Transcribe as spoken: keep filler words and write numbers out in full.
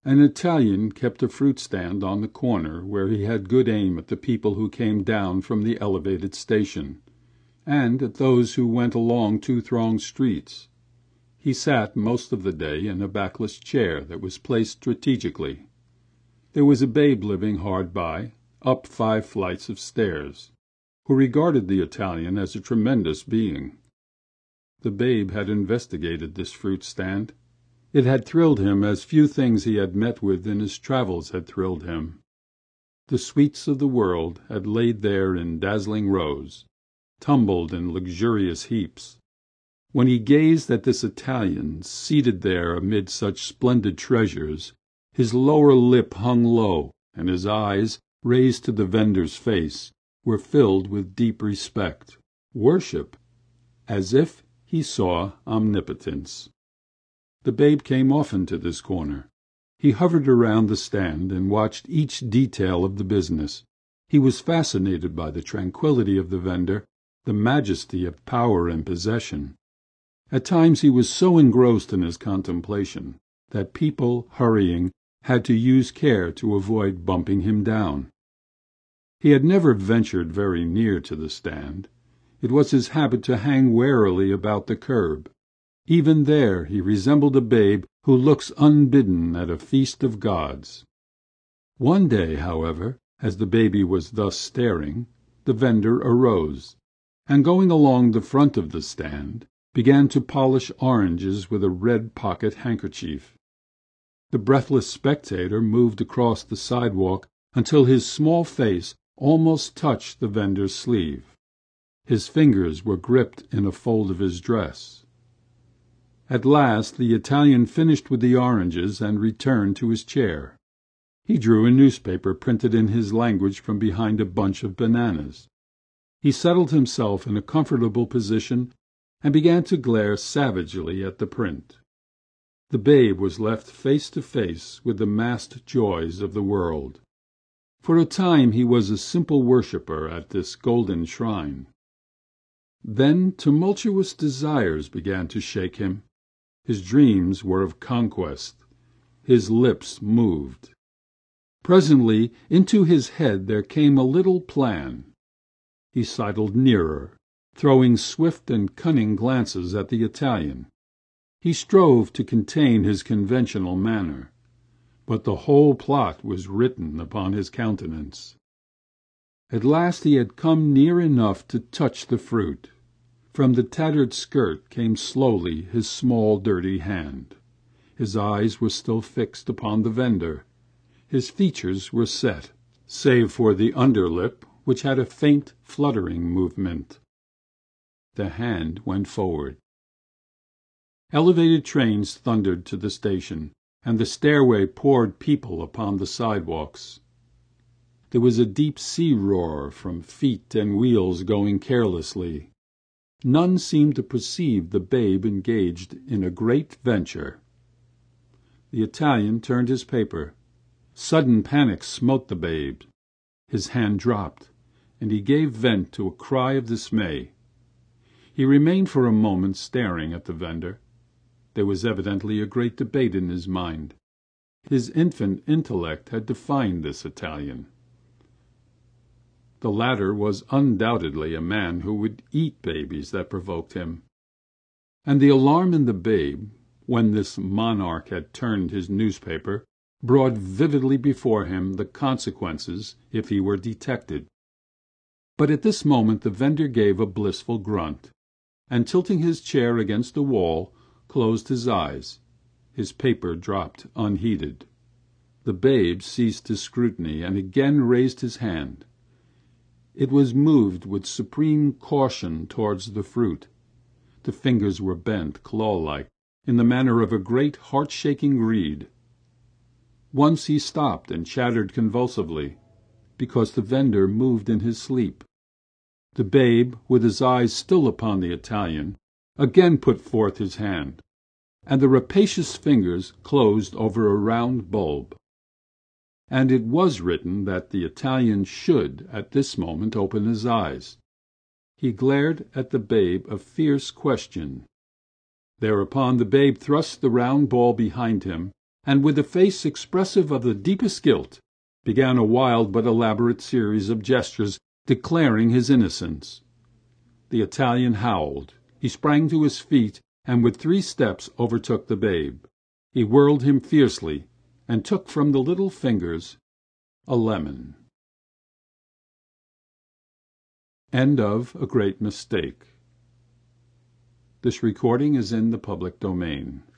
An Italian kept a fruit stand on the corner where he had good aim at the people who came down from the elevated station, and at those who went along two thronged streets. He sat most of the day in a backless chair that was placed strategically. There was a babe living hard by, up five flights of stairs, who regarded the Italian as a tremendous being. The babe had investigated this fruit stand. It had thrilled him as few things he had met with in his travels had thrilled him. The sweets of the world had laid there in dazzling rows, tumbled in luxurious heaps. When he gazed at this Italian seated there amid such splendid treasures, his lower lip hung low and his eyes, raised to the vendor's face, were filled with deep respect, worship, as if he saw omnipotence. The babe came often to this corner. He hovered around the stand and watched each detail of the business. He was fascinated by the tranquility of the vendor, the majesty of power and possession. At times he was so engrossed in his contemplation that people hurrying had to use care to avoid bumping him down. He had never ventured very near to the stand. It was his habit to hang warily about the curb. Even there he resembled a babe who looks unbidden at a feast of gods. One day, however, as the baby was thus staring, the vendor arose, and going along the front of the stand, began to polish oranges with a red pocket handkerchief. The breathless spectator moved across the sidewalk until his small face almost touched the vendor's sleeve. His fingers were gripped in a fold of his dress. At last the Italian finished with the oranges and returned to his chair. He drew a newspaper printed in his language from behind a bunch of bananas. He settled himself in a comfortable position and began to glare savagely at the print. The babe was left face to face with the massed joys of the world. For a time he was a simple worshipper at this golden shrine. Then tumultuous desires began to shake him. His dreams were of conquest. His lips moved. Presently into his head there came a little plan. He sidled nearer, throwing swift and cunning glances at the Italian. He strove to contain his conventional manner, but the whole plot was written upon his countenance. At last he had come near enough to touch the fruit. From the tattered skirt came slowly his small dirty hand. His eyes were still fixed upon the vendor. His features were set, save for the underlip, which had a faint fluttering movement. The hand went forward. Elevated trains thundered to the station, and the stairway poured people upon the sidewalks. There was a deep sea roar from feet and wheels going carelessly. None seemed to perceive the babe engaged in a great venture. The Italian turned his paper. Sudden panic smote the babe. His hand dropped, and he gave vent to a cry of dismay. He remained for a moment staring at the vendor. There was evidently a great debate in his mind. His infant intellect had defined this Italian. The latter was undoubtedly a man who would eat babies that provoked him. And the alarm in the babe, when this monarch had turned his newspaper, brought vividly before him the consequences if he were detected. But at this moment the vendor gave a blissful grunt, and tilting his chair against the wall, closed his eyes. His paper dropped unheeded. The babe ceased his scrutiny and again raised his hand. It was moved with supreme caution towards the fruit. The fingers were bent, claw-like, in the manner of a great heart-shaking reed. Once he stopped and chattered convulsively, because the vendor moved in his sleep. The babe, with his eyes still upon the Italian, again put forth his hand, and the rapacious fingers closed over a round bulb. And it was written that the Italian should at this moment open his eyes. He glared at the babe a fierce question. Thereupon the babe thrust the round ball behind him and with a face expressive of the deepest guilt, began a wild but elaborate series of gestures declaring his innocence. The Italian howled. He sprang to his feet and with three steps overtook the babe. He whirled him fiercely and took from the little fingers a lemon. End of A Great Mistake. This recording is in the public domain.